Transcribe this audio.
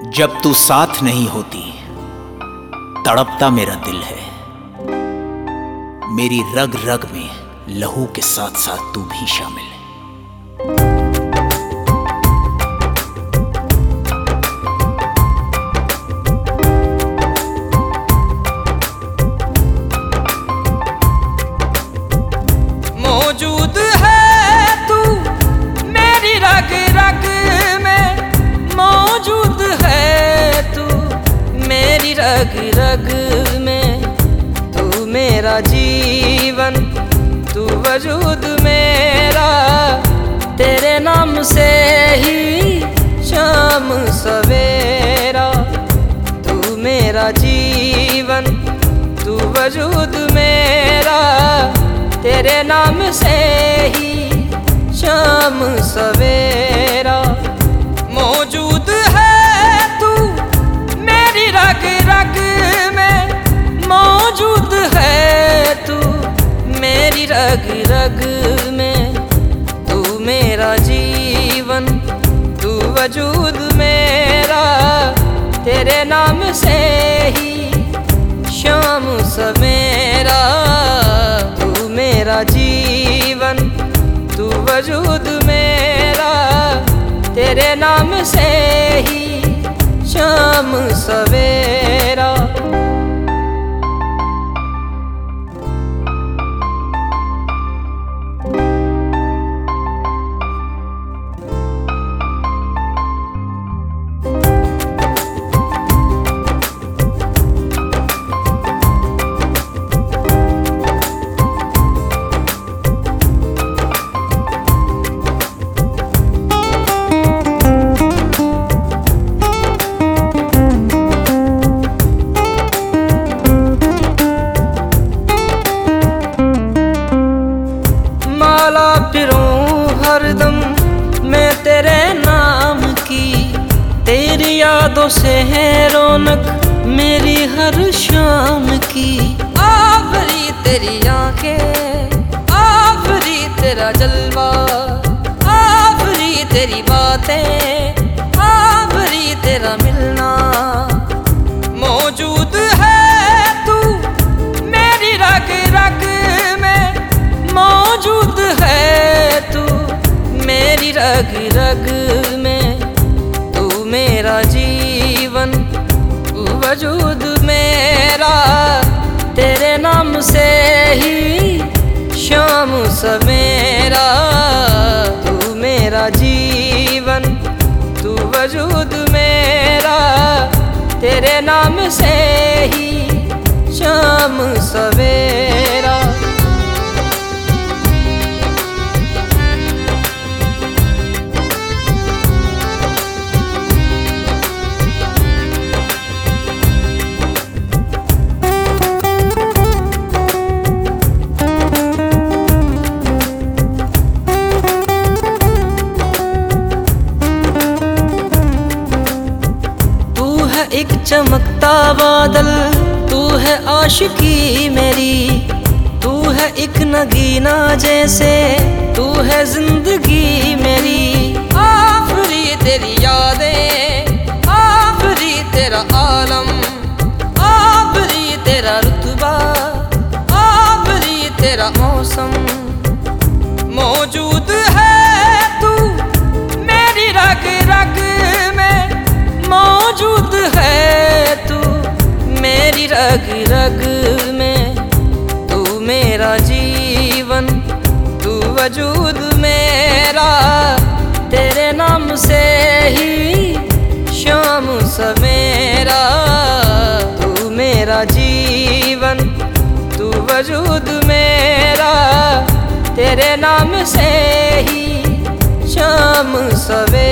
जब तू साथ नहीं होती तड़पता मेरा दिल है। मेरी रग रग में लहू के साथ साथ तू भी शामिल है। मौजूद है तू मेरी रग रग में, मौजूद है तू मेरी रग रग में। तू मेरा जीवन, तू वजूद मेरा, तेरे नाम से ही शाम सवेरा। तू मेरा जीवन, तू वजूद मेरा, तेरे नाम से ही शाम सवेरा। मौजूद है तू मेरी रग रग में, मौजूद है तू मेरी रग रग में। तू मेरा जीवन, तू वजूद मेरा, तेरे नाम से ही शाम सवेरा। तू मेरा जीवन, तू वजूद मेरा, तेरे नाम से ही शाम सवेरा। हरदम मैं तेरे नाम की, तेरी यादों से है रौनक मेरी हर शाम की। आखरी तेरी आंखें, आखरी तेरा जलवा, आखरी तेरी बातें, आखरी तेरा मिलना। मौजूद है तू मेरी रग रग में, मौजूद है तू मेरी रग रग में। तू मेरा जीवन, तू वजूद मेरा, तेरे नाम से ही शाम सवेरा। तू मेरा जीवन, तू वजूद मेरा, तेरे नाम से ही शाम सवेरा। एक चमकता बादल तू है आशिकी मेरी, तू है एक नगीना जैसे तू है जिंदगी मेरी। आखरी तेरी यादें, आखरी तेरा आलम, आखरी तेरा रुतबा, आखरी तेरा मौसम। मौजूद है तू मेरी रग रग में, मौजूद है तू मेरी रग रग में। तू मेरा जीवन, तू वजूद मेरा, तेरे नाम से ही शाम सवेरा। तू मेरा जीवन, तू वजूद मेरा, तेरे नाम से ही शाम सवेरा।